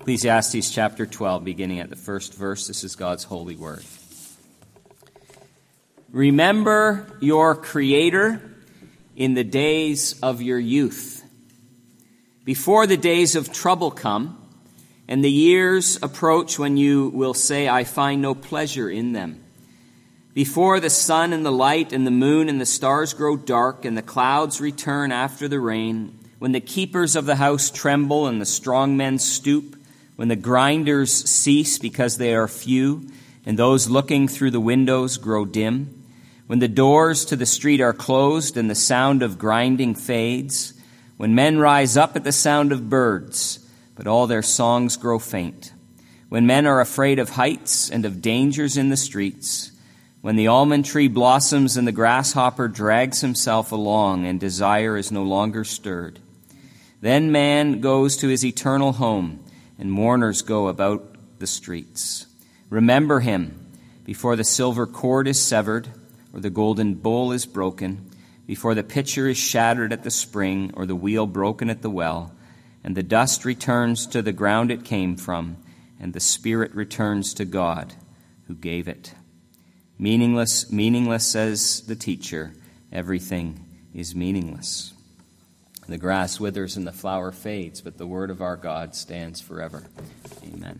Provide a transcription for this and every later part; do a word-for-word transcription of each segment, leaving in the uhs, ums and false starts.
Ecclesiastes chapter twelve, beginning at the first verse. This is God's holy word. Remember your Creator in the days of your youth, before the days of trouble come, and the years approach when you will say, I find no pleasure in them. Before the sun and the light and the moon and the stars grow dark, and the clouds return after the rain, when the keepers of the house tremble and the strong men stoop, when the grinders cease because they are few, and those looking through the windows grow dim, when the doors to the street are closed and the sound of grinding fades, when men rise up at the sound of birds, but all their songs grow faint, when men are afraid of heights and of dangers in the streets, when the almond tree blossoms and the grasshopper drags himself along and desire is no longer stirred, then man goes to his eternal home, and mourners go about the streets. Remember him before the silver cord is severed, or the golden bowl is broken, before the pitcher is shattered at the spring, or the wheel broken at the well, and the dust returns to the ground it came from, and the spirit returns to God who gave it. Meaningless, meaningless, says the teacher, everything is meaningless. The grass withers and the flower fades, but the word of our God stands forever. Amen.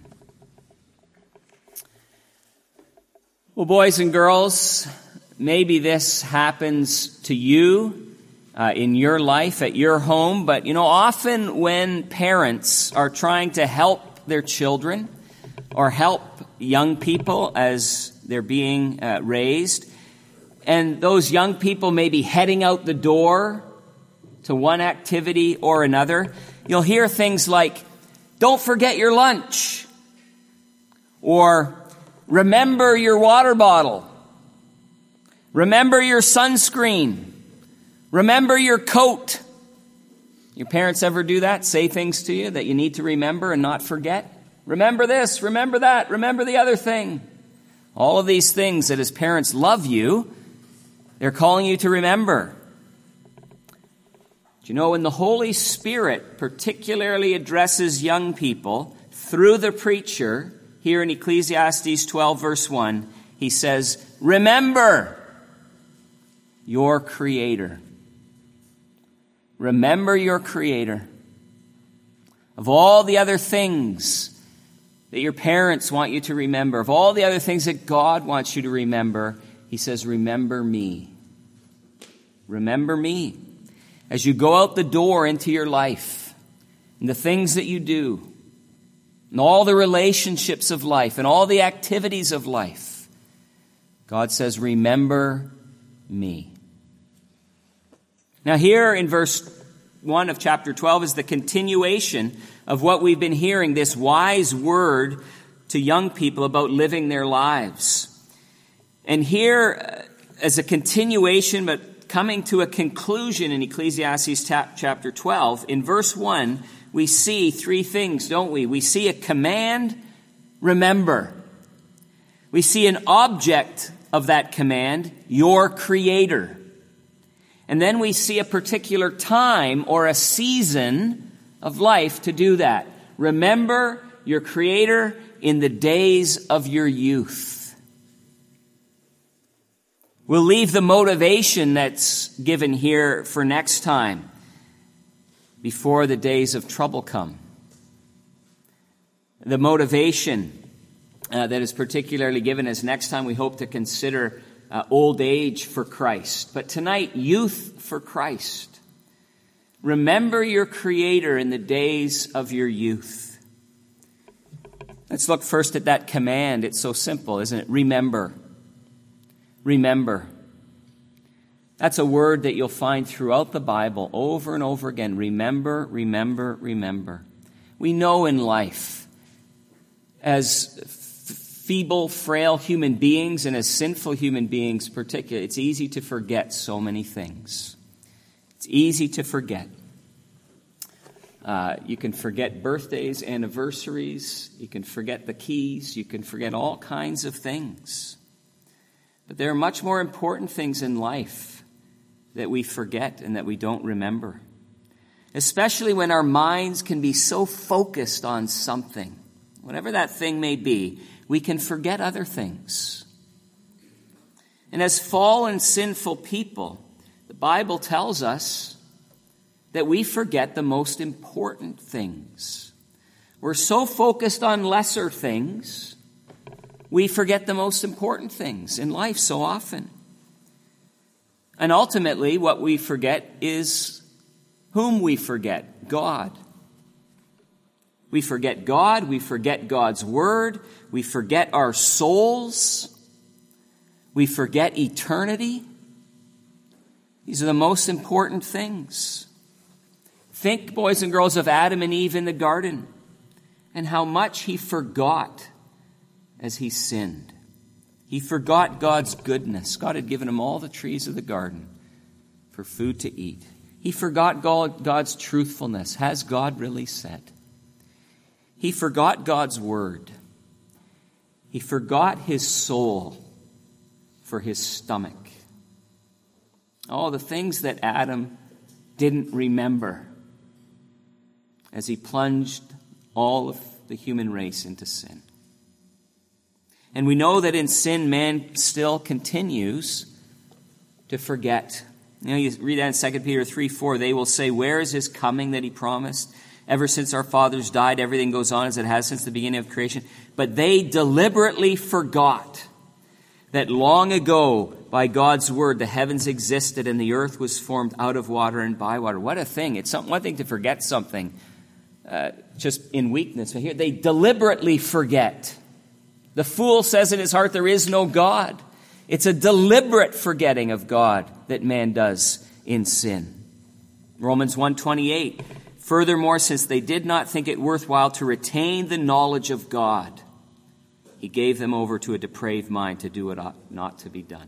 Well, boys and girls, maybe this happens to you uh, in your life, at your home, but you know, often when parents are trying to help their children or help young people as they're being uh, raised, and those young people may be heading out the door to one activity or another, you'll hear things like, don't forget your lunch, or remember your water bottle, remember your sunscreen, remember your coat. Your parents ever do that? Say things to you that you need to remember and not forget? Remember this, remember that, remember the other thing. All of these things that as parents love you, they're calling you to remember. Do you know, when the Holy Spirit particularly addresses young people through the preacher, here in Ecclesiastes twelve, verse one, he says, remember your Creator. Remember your Creator. Of all the other things that your parents want you to remember, of all the other things that God wants you to remember, he says, remember me. Remember me. As you go out the door into your life, and the things that you do, and all the relationships of life, and all the activities of life, God says, remember me. Now here in verse one of chapter twelve is the continuation of what we've been hearing, this wise word to young people about living their lives. And here, as a continuation, but coming to a conclusion in Ecclesiastes chapter twelve, in verse one, we see three things, don't we? We see a command, remember. We see an object of that command, your Creator. And then we see a particular time or a season of life to do that. Remember your Creator in the days of your youth. We'll leave the motivation that's given here for next time, before the days of trouble come. The motivation uh, that is particularly given is next time we hope to consider uh, old age for Christ. But tonight, youth for Christ. Remember your Creator in the days of your youth. Let's look first at that command. It's so simple, isn't it? Remember. Remember. That's a word that you'll find throughout the Bible over and over again. Remember, remember, remember. We know in life, as f- feeble, frail human beings and as sinful human beings particularly, it's easy to forget so many things. It's easy to forget. Uh, you can forget birthdays, anniversaries. You can forget the keys. You can forget all kinds of things. But there are much more important things in life that we forget and that we don't remember. especially when our minds can be so focused on something. Whatever that thing may be, we can forget other things. And as fallen, sinful people, the Bible tells us that we forget the most important things. We're so focused on lesser things, we forget the most important things in life so often. And ultimately, what we forget is whom we forget: God. We forget God, we forget God's word, we forget our souls, we forget eternity. These are the most important things. Think, boys and girls, of Adam and Eve in the garden and how much he forgot as he sinned. He forgot God's goodness. God had given him all the trees of the garden for food to eat. He forgot God, God's truthfulness. Has God really said? He forgot God's word. He forgot his soul for his stomach. Oh, the things that Adam didn't remember as he plunged all of the human race into sin. And we know that in sin, man still continues to forget. You know, you read that in Second Peter three four, they will say, where is his coming that he promised? Ever since our fathers died, everything goes on as it has since the beginning of creation. But they deliberately forgot that long ago, by God's word, the heavens existed and the earth was formed out of water and by water. What a thing. It's some, one thing to forget something uh, just in weakness. But here, they deliberately forget. The fool says in his heart, there is no God. It's a deliberate forgetting of God that man does in sin. Romans one twenty-eight. Furthermore, since they did not think it worthwhile to retain the knowledge of God, he gave them over to a depraved mind to do what ought not to be done.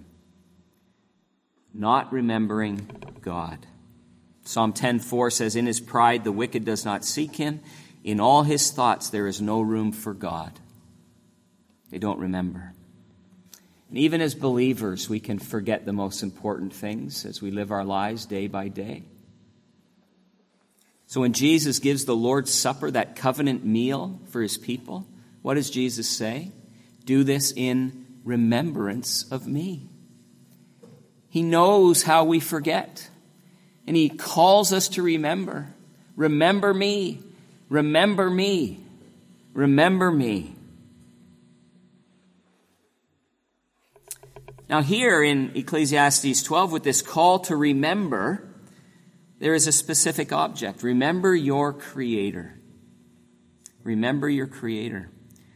Not remembering God. Psalm ten four says, in his pride the wicked does not seek him. In all his thoughts there is no room for God. They don't remember. And even as believers, we can forget the most important things as we live our lives day by day. So when Jesus gives the Lord's Supper, that covenant meal for his people, what does Jesus say? Do this in remembrance of me. He knows how we forget. And he calls us to remember. Remember me. Remember me. Remember me. Now here in Ecclesiastes twelve, with this call to remember, there is a specific object. Remember your Creator. Remember your Creator.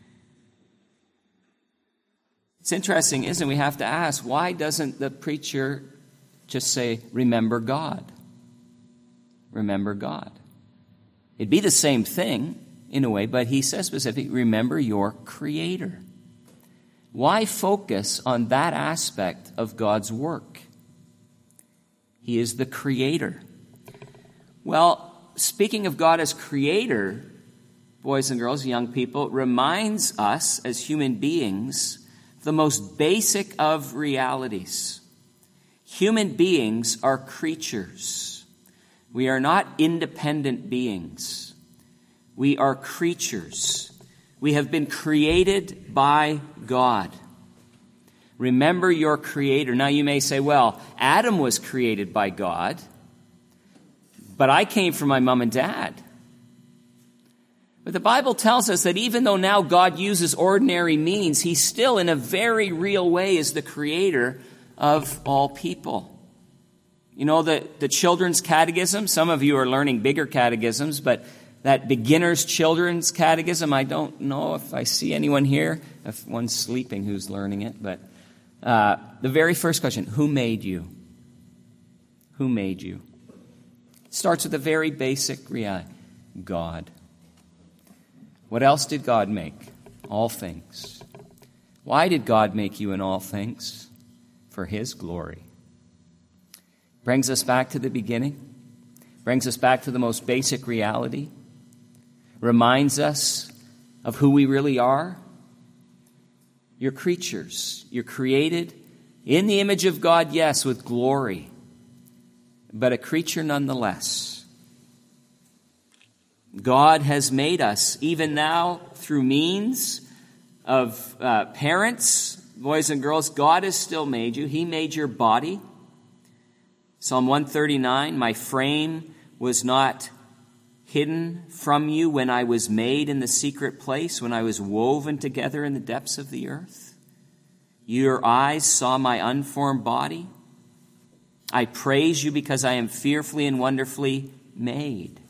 It's interesting, isn't it? We have to ask, why doesn't the preacher just say, remember God? Remember God. It'd be the same thing in a way, but he says specifically, remember your Creator. Why focus on that aspect of God's work? He is the Creator. Well, speaking of God as Creator, boys and girls, young people, reminds us as human beings the most basic of realities. Human beings are creatures. We are not independent beings. We are creatures. We have been created by God. Remember your Creator. Now you may say, well, Adam was created by God, but I came from my mom and dad. But the Bible tells us that even though now God uses ordinary means, he still in a very real way is the creator of all people. You know, the, the children's catechism, some of you are learning bigger catechisms, but that beginner's children's catechism, I don't know if I see anyone here, if one's sleeping who's learning it, but uh, the very first question, who made you? Who made you? It starts with a very basic reality, God. What else did God make? All things. Why did God make you in all things? For his glory. Brings us back to the beginning. Brings us back to the most basic reality. Reminds us of who we really are. You're creatures. You're created in the image of God, yes, with glory. But a creature nonetheless. God has made us, even now through means of uh, parents, boys and girls. God has still made you. He made your body. Psalm one thirty-nine, my frame was not hidden from you when I was made in the secret place, when I was woven together in the depths of the earth. Your eyes saw my unformed body. I praise you because I am fearfully and wonderfully made.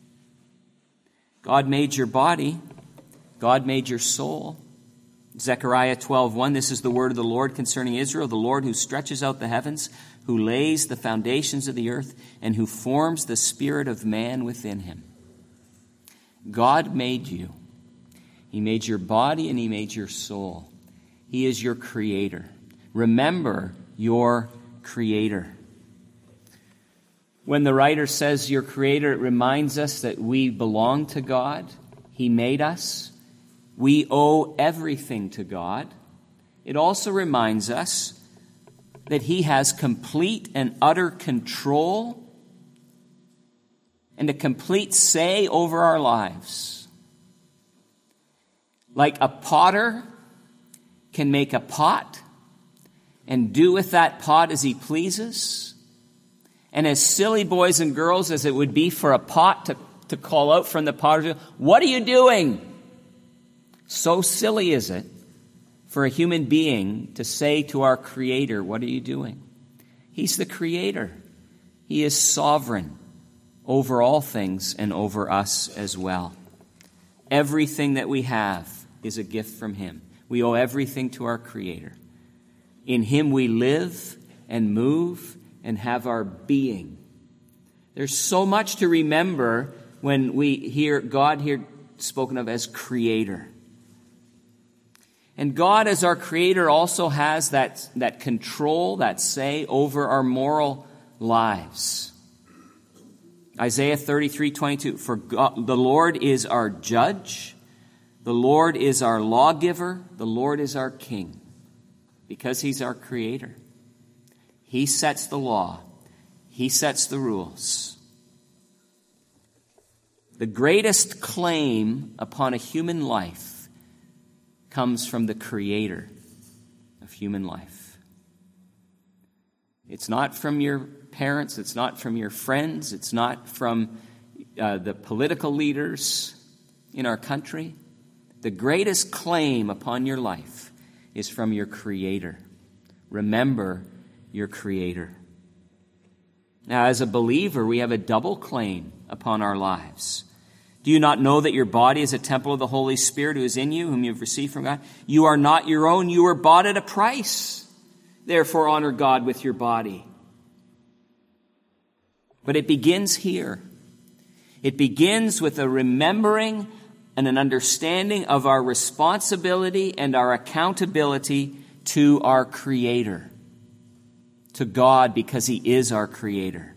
God made your body. God made your soul. Zechariah twelve one, this is the word of the Lord concerning Israel, the Lord who stretches out the heavens, who lays the foundations of the earth, and who forms the spirit of man within him. God made you. He made your body and he made your soul. He is your creator. Remember your creator. When the writer says your creator, it reminds us that we belong to God. He made us. We owe everything to God. It also reminds us that he has complete and utter control and a complete say over our lives. Like a potter can make a pot and do with that pot as he pleases, and as silly boys and girls as it would be for a pot to, to call out from the potter, what are you doing? So silly is it for a human being to say to our Creator, what are you doing? He's the Creator. He is sovereign over all things and over us as well. Everything that we have is a gift from him. We owe everything to our Creator. In him we live and move and have our being. There's so much to remember when we hear God here spoken of as Creator. And God as our Creator also has that, that control, that say over our moral lives. Isaiah thirty-three twenty-two, for God, the Lord is our judge, the Lord is our lawgiver, the Lord is our king. Because he's our Creator. He sets the law. He sets the rules. The greatest claim upon a human life comes from the Creator of human life. It's not from your parents. It's not from your friends. It's not from uh, the political leaders in our country. The greatest claim upon your life is from your Creator. Remember your Creator. Now, as a believer, we have a double claim upon our lives. Do you not know that your body is a temple of the Holy Spirit who is in you, whom you have received from God? You are not your own. You were bought at a price. Therefore, honor God with your body. But it begins here. It begins with a remembering and an understanding of our responsibility and our accountability to our Creator, to God, because he is our Creator.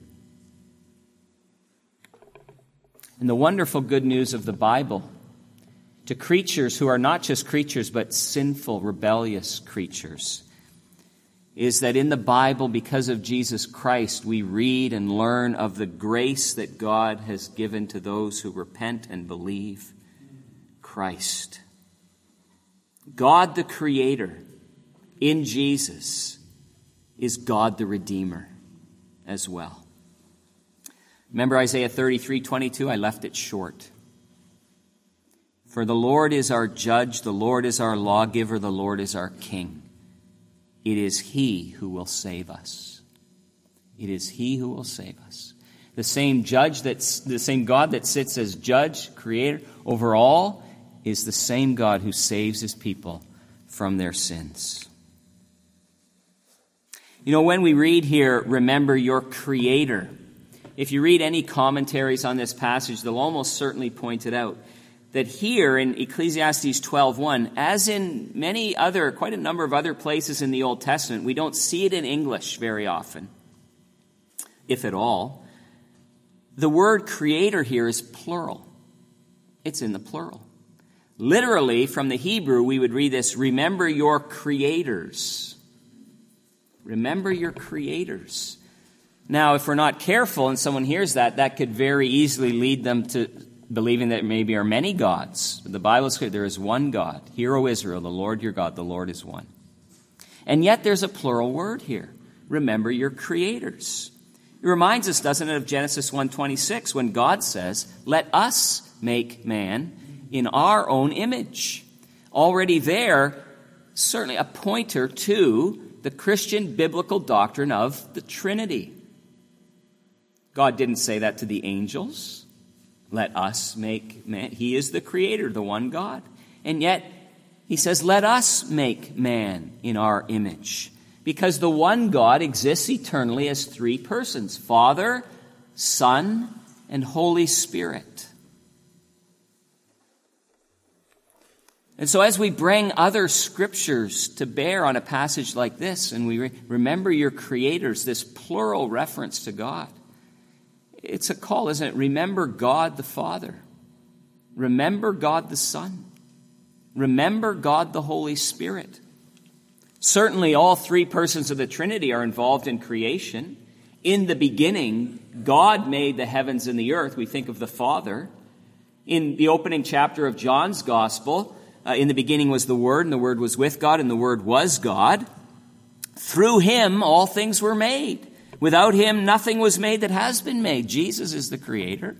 And the wonderful good news of the Bible to creatures who are not just creatures but sinful, rebellious creatures is that in the Bible, because of Jesus Christ, we read and learn of the grace that God has given to those who repent and believe Christ. God the Creator in Jesus is God the Redeemer as well. Remember Isaiah thirty-three twenty-two? I left it short. For the Lord is our judge, the Lord is our lawgiver, the Lord is our king. It is he who will save us. It is he who will save us. The same judge that's the same God that sits as judge, creator over all, is the same God who saves his people from their sins. You know, when we read here, remember your Creator, if you read any commentaries on this passage, they'll almost certainly point it out. That here in Ecclesiastes twelve one, as in many other, quite a number of other places in the Old Testament, we don't see it in English very often, if at all. The word Creator here is plural. It's in the plural. Literally, from the Hebrew, we would read this, remember your creators. Remember your creators. Now, if we're not careful and someone hears that, that could very easily lead them to believing that maybe are many gods. But the Bible is clear, there is one God. Hear, O Israel, the Lord your God, the Lord is one. And yet there's a plural word here. Remember your creators. It reminds us, doesn't it, of Genesis one twenty-six, when God says, let us make man in our own image. Already there, certainly a pointer to the Christian biblical doctrine of the Trinity. God didn't say that to the angels. Let us make man. He is the creator, the one God. And yet, he says, let us make man in our image. Because the one God exists eternally as three persons, Father, Son, and Holy Spirit. And so as we bring other scriptures to bear on a passage like this, and we re- remember your creators, this plural reference to God, it's a call, isn't it? Remember God the Father. Remember God the Son. Remember God the Holy Spirit. Certainly all three persons of the Trinity are involved in creation. In the beginning, God made the heavens and the earth. We think of the Father. In the opening chapter of John's Gospel, uh, in the beginning was the Word, and the Word was with God, and the Word was God. Through him, all things were made. Without him, nothing was made that has been made. Jesus is the creator.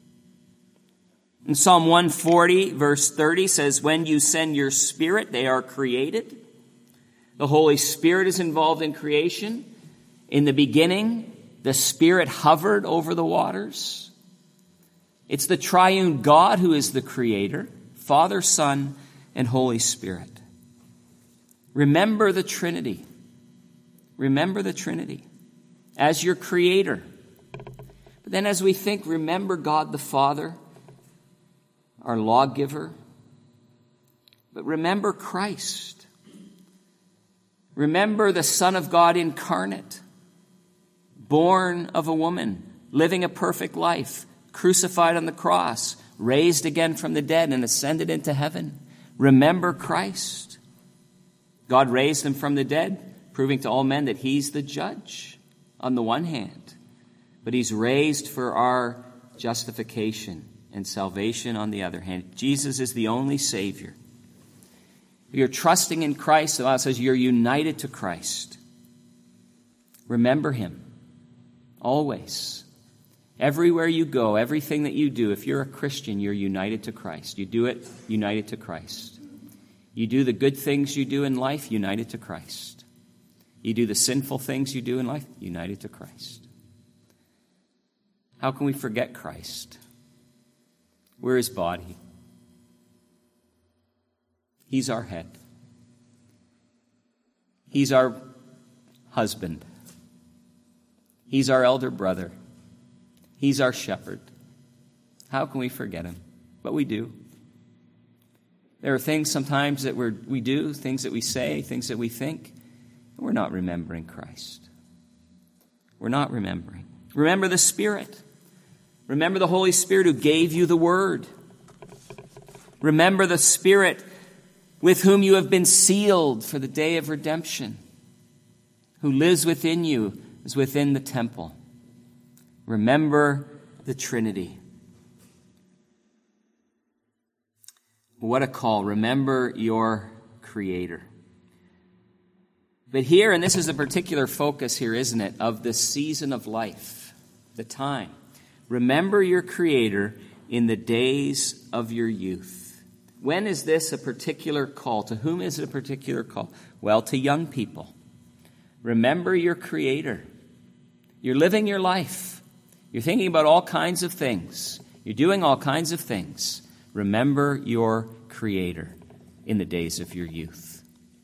In Psalm one forty, verse thirty says, when you send your Spirit, they are created. The Holy Spirit is involved in creation. In the beginning, the Spirit hovered over the waters. It's the triune God who is the creator, Father, Son, and Holy Spirit. Remember the Trinity. Remember the Trinity as your creator. But then as we think, remember God the Father, our lawgiver. But remember Christ. Remember the Son of God incarnate, born of a woman, living a perfect life, crucified on the cross, raised again from the dead, and ascended into heaven. Remember Christ. God raised him from the dead, proving to all men that he's the judge on the one hand, but he's raised for our justification and salvation on the other hand. Jesus is the only Savior. You're trusting in Christ. The Bible says you're united to Christ. Remember him always. Everywhere you go, everything that you do, if you're a Christian, you're united to Christ. You do it united to Christ. You do the good things you do in life, united to Christ. You do the sinful things you do in life, united to Christ. How can we forget Christ? We're his body. He's our head. He's our husband. He's our elder brother. He's our shepherd. How can we forget him? But we do. There are things sometimes that we're, we do, things that we say, things that we think, and we're not remembering Christ. We're not remembering. Remember the Spirit. Remember the Holy Spirit who gave you the Word. Remember the Spirit with whom you have been sealed for the day of redemption, who lives within you, is within the temple. Remember the Trinity. What a call. Remember your Creator. But here, and this is the particular focus here, isn't it, of the season of life, the time. Remember your Creator in the days of your youth. When is this a particular call? To whom is it a particular call? Well, to young people. Remember your Creator. You're living your life. You're thinking about all kinds of things. You're doing all kinds of things. Remember your Creator in the days of your youth.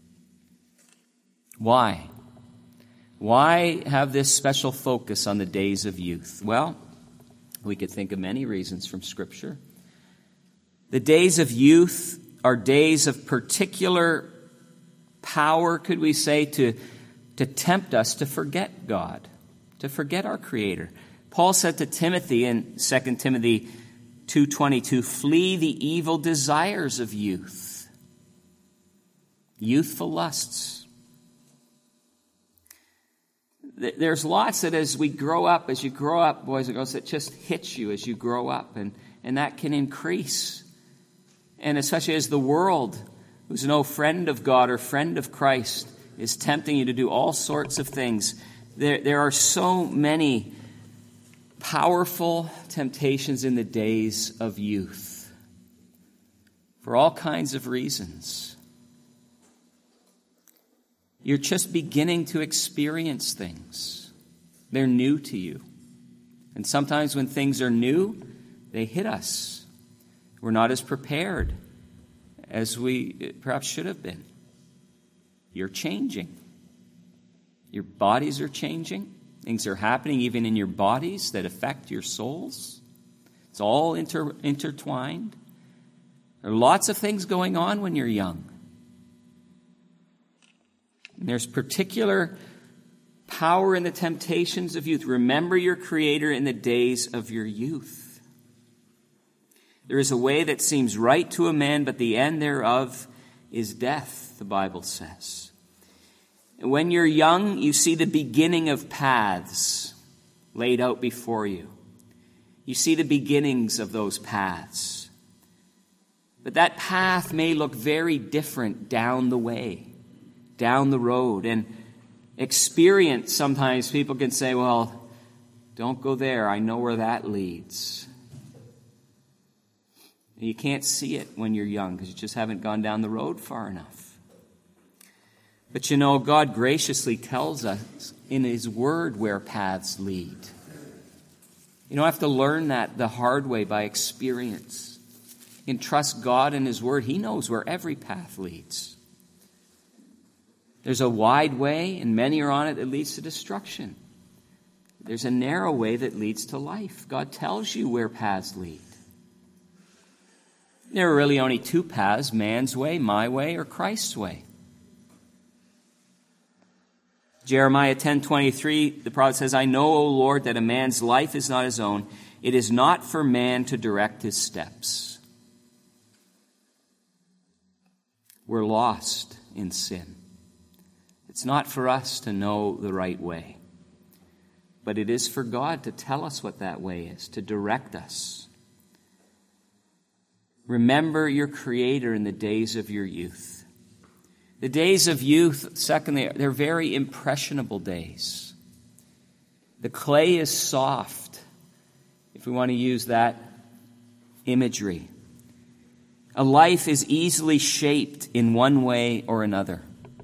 Why? Why have this special focus on the days of youth? Well, we could think of many reasons from Scripture. The days of youth are days of particular power, could we say, to, to tempt us to forget God, to forget our Creator. Paul said to Timothy in Second Timothy two twenty-two, flee the evil desires of youth, youthful lusts. There's lots that as we grow up, as you grow up, boys and girls, that just hits you as you grow up. And and that can increase. And especially as the world, who's no friend of God or friend of Christ, is tempting you to do all sorts of things. There, there are so many powerful temptations in the days of youth for all kinds of reasons. You're just beginning to experience things. They're new to you. And sometimes when things are new, they hit us. We're not as prepared as we perhaps should have been. You're changing. Your bodies are changing. Things are happening even in your bodies that affect your souls. It's all inter- intertwined. There are lots of things going on when you're young. And there's particular power in the temptations of youth. Remember your Creator in the days of your youth. There is a way that seems right to a man, but the end thereof is death, the Bible says. And when you're young, you see the beginning of paths laid out before you. You see the beginnings of those paths. But that path may look very different down the way, down the road. And experience, sometimes people can say, well, don't go there. I know where that leads. And you can't see it when you're young because you just haven't gone down the road far enough. But you know, God graciously tells us in His Word where paths lead. You don't have to learn that the hard way by experience. You can trust God and His Word. He knows where every path leads. There's a wide way, and many are on it, that leads to destruction. There's a narrow way that leads to life. God tells you where paths lead. There are really only two paths, man's way, my way, or Christ's way. Jeremiah ten twenty-three, the prophet says, I know, O Lord, that a man's life is not his own. It is not for man to direct his steps. We're lost in sin. It's not for us to know the right way. But it is for God to tell us what that way is, to direct us. Remember your Creator in the days of your youth. The days of youth, secondly, they're very impressionable days. The clay is soft, if we want to use that imagery. A life is easily shaped in one way or another.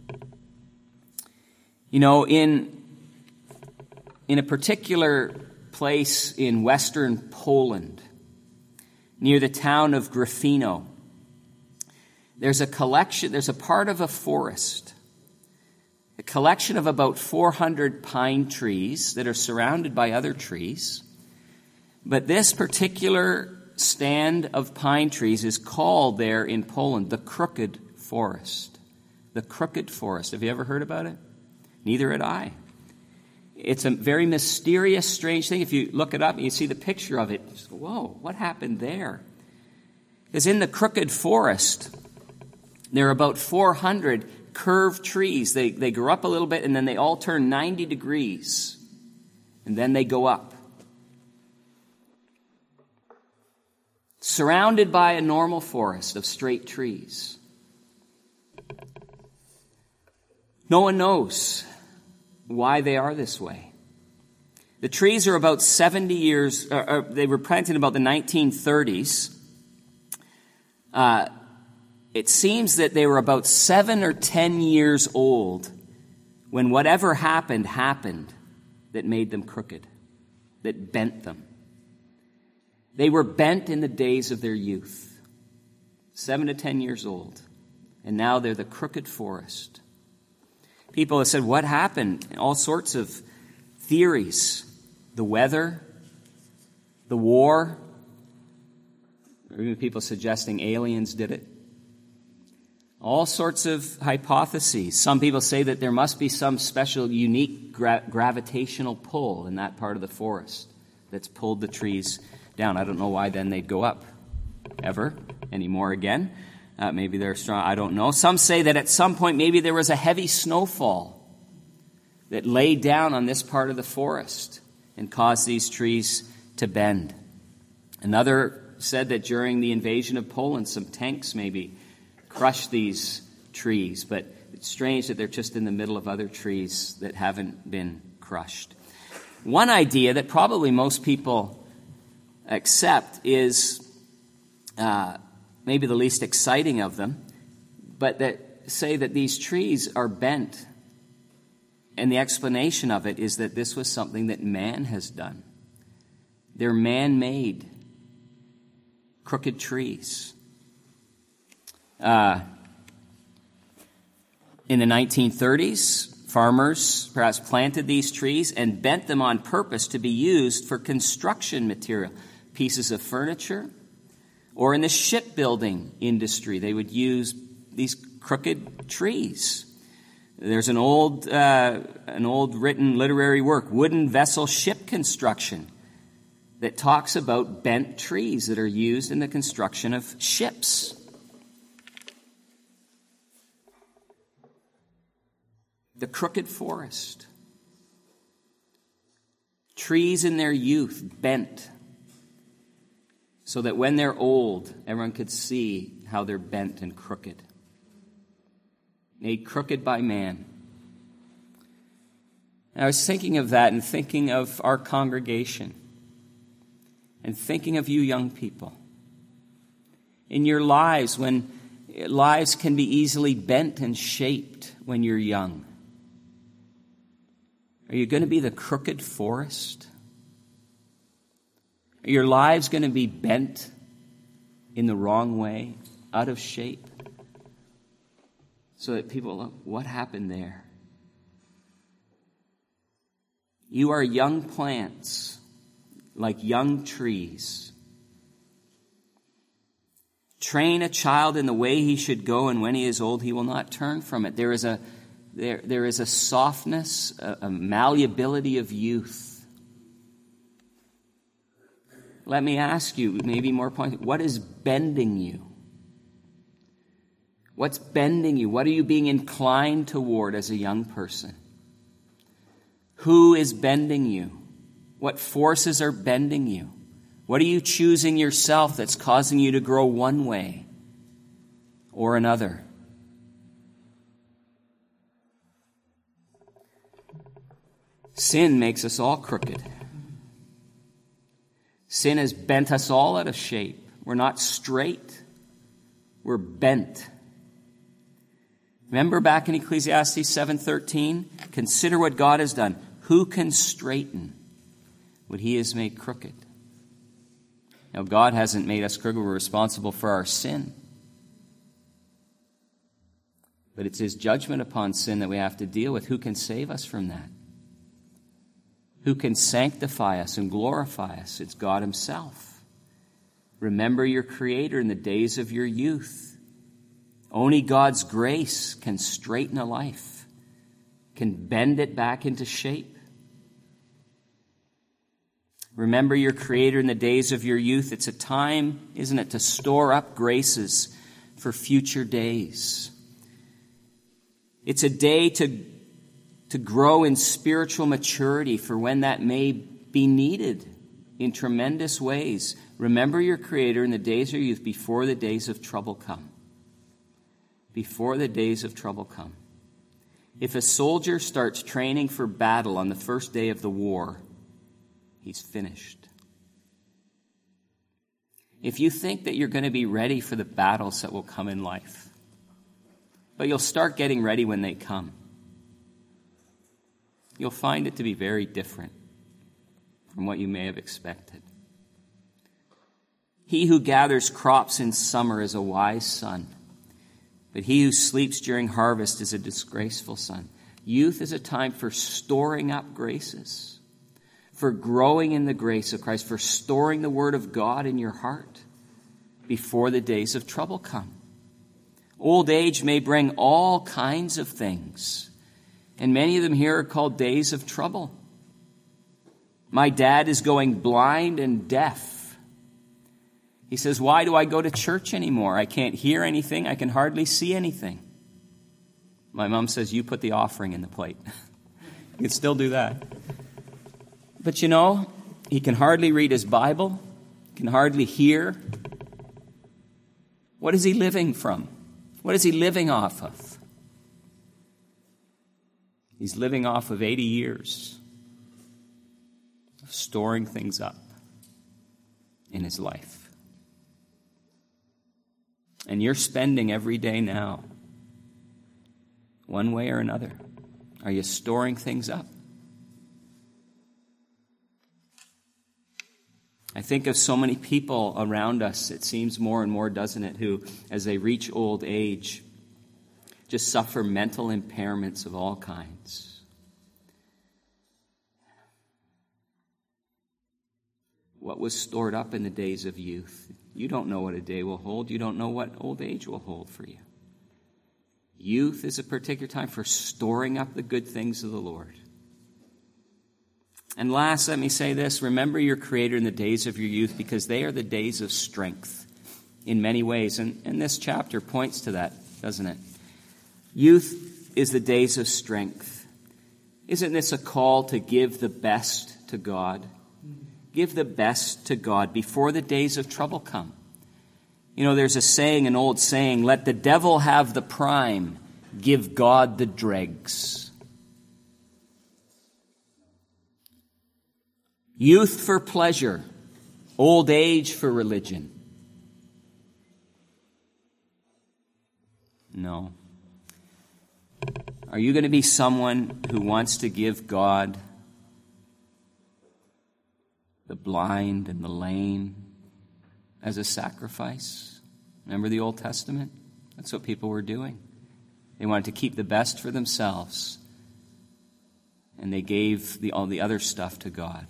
You know, in, in a particular place in western Poland, near the town of Gryfino, there's a collection, there's a part of a forest, a collection of about four hundred pine trees that are surrounded by other trees. But this particular stand of pine trees is called there in Poland the Crooked Forest. The Crooked Forest. Have you ever heard about it? Neither had I. It's a very mysterious, strange thing. If you look it up and you see the picture of it, you just go, whoa, what happened there? Because in the Crooked Forest, there are about four hundred curved trees. They, they grow up a little bit and then they all turn ninety degrees. And then they go up. Surrounded by a normal forest of straight trees. No one knows why they are this way. The trees are about seventy years, uh, uh, they were planted in about the nineteen thirties. Uh, it seems that they were about seven or ten years old when whatever happened, happened that made them crooked, that bent them. They were bent in the days of their youth, seven to ten years old, and now they're the Crooked Forest. People have said, what happened? All sorts of theories. The weather, the war, or even people suggesting aliens did it. All sorts of hypotheses. Some people say that there must be some special, unique gra- gravitational pull in that part of the forest that's pulled the trees down. I don't know why then they'd go up ever anymore again. Uh, maybe they're strong. I don't know. Some say that at some point maybe there was a heavy snowfall that laid down on this part of the forest and caused these trees to bend. Another said that during the invasion of Poland, some tanks maybe crushed these trees, but it's strange that they're just in the middle of other trees that haven't been crushed. One idea that probably most people accept is uh, maybe the least exciting of them, but that say that these trees are bent. And the explanation of it is that this was something that man has done. They're man-made, crooked trees. Uh, in the nineteen thirties, farmers perhaps planted these trees and bent them on purpose to be used for construction material, pieces of furniture, or in the shipbuilding industry, they would use these crooked trees. There's an old, uh, an old written literary work, Wooden Vessel Ship Construction, that talks about bent trees that are used in the construction of ships. The crooked forest. Trees in their youth bent, so that when they're old, everyone could see how they're bent and crooked. Made crooked by man. And I was thinking of that and thinking of our congregation and thinking of you young people. In your lives, when lives can be easily bent and shaped when you're young. Are you going to be the crooked forest? Are your lives going to be bent in the wrong way, out of shape? So that people look, what happened there? You are young plants, like young trees. Train a child in the way he should go, and when he is old, he will not turn from it. There is a, there, there is a softness, a, a malleability of youth. Let me ask you, maybe more points, what is bending you? What's bending you? What are you being inclined toward as a young person? Who is bending you? What forces are bending you? What are you choosing yourself that's causing you to grow one way or another? Sin makes us all crooked. Sin has bent us all out of shape. We're not straight. We're bent. Remember back in Ecclesiastes seven thirteen? Consider what God has done. Who can straighten what he has made crooked? Now, God hasn't made us crooked. We're responsible for our sin. But it's his judgment upon sin that we have to deal with. Who can save us from that? Who can sanctify us and glorify us? It's God himself. Remember your Creator in the days of your youth. Only God's grace can straighten a life, can bend it back into shape. Remember your Creator in the days of your youth. It's a time, isn't it, to store up graces for future days. It's a day to, to grow in spiritual maturity for when that may be needed in tremendous ways. Remember your Creator in the days of your youth before the days of trouble come. Before the days of trouble come. If a soldier starts training for battle on the first day of the war, he's finished. If you think that you're going to be ready for the battles that will come in life, but you'll start getting ready when they come, you'll find it to be very different from what you may have expected. He who gathers crops in summer is a wise son, but he who sleeps during harvest is a disgraceful son. Youth is a time for storing up graces, for growing in the grace of Christ, for storing the word of God in your heart before the days of trouble come. Old age may bring all kinds of things, and many of them here are called days of trouble. My dad is going blind and deaf. He says, why do I go to church anymore? I can't hear anything. I can hardly see anything. My mom says, you put the offering in the plate. You can still do that. But you know, he can hardly read his Bible. can hardly hear. What is he living from? What is he living off of? He's living off of eighty years of storing things up in his life. And you're spending every day now, one way or another. Are you storing things up? I think of so many people around us, it seems more and more, doesn't it, who, as they reach old age, just suffer mental impairments of all kinds. What was stored up in the days of youth? You don't know what a day will hold. You don't know what old age will hold for you. Youth is a particular time for storing up the good things of the Lord. And last, let me say this. Remember your Creator in the days of your youth, because they are the days of strength in many ways. And, and this chapter points to that, doesn't it? Youth is the days of strength. Isn't this a call to give the best to God? Give the best to God before the days of trouble come. You know, there's a saying, an old saying, let the devil have the prime, give God the dregs. Youth for pleasure, old age for religion. No. Are you going to be someone who wants to give God the blind and the lame as a sacrifice? Remember the Old Testament? That's what people were doing. They wanted to keep the best for themselves, and they gave the, all the other stuff to God.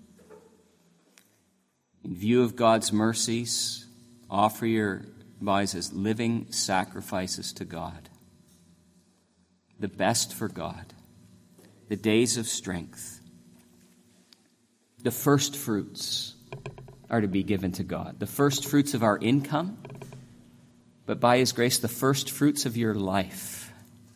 In view of God's mercies, offer your bodies as living sacrifices to God. The best for God. The days of strength. The first fruits are to be given to God. The first fruits of our income, but by His grace, the first fruits of your life.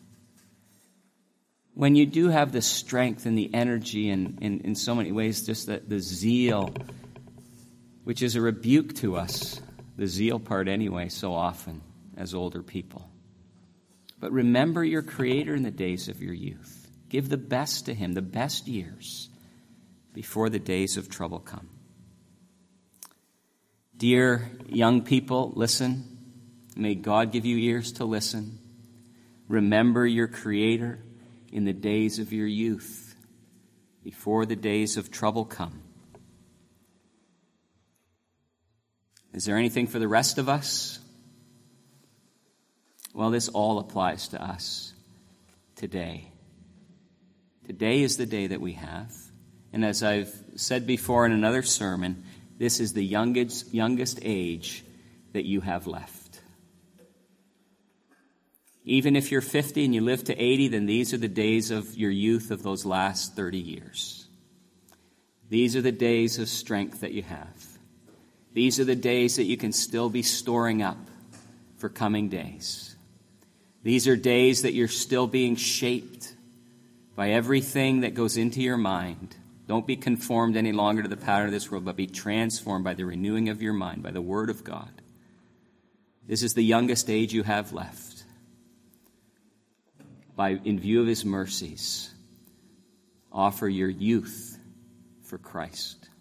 When you do have the strength and the energy and in, in so many ways, just the, the zeal, which is a rebuke to us, the zeal part anyway, so often as older people. But remember your Creator in the days of your youth. Give the best to Him, the best years, before the days of trouble come. Dear young people, listen. May God give you ears to listen. Remember your Creator in the days of your youth, before the days of trouble come. Is there anything for the rest of us? Well, this all applies to us today. Today is the day that we have. And as I've said before in another sermon, this is the youngest, youngest age that you have left. Even if you're fifty and you live to eighty, then these are the days of your youth of those last thirty years. These are the days of strength that you have. These are the days that you can still be storing up for coming days. These are days that you're still being shaped by everything that goes into your mind. Don't be conformed any longer to the pattern of this world, but be transformed by the renewing of your mind, by the Word of God. This is the youngest age you have left. By, in view of His mercies, offer your youth for Christ.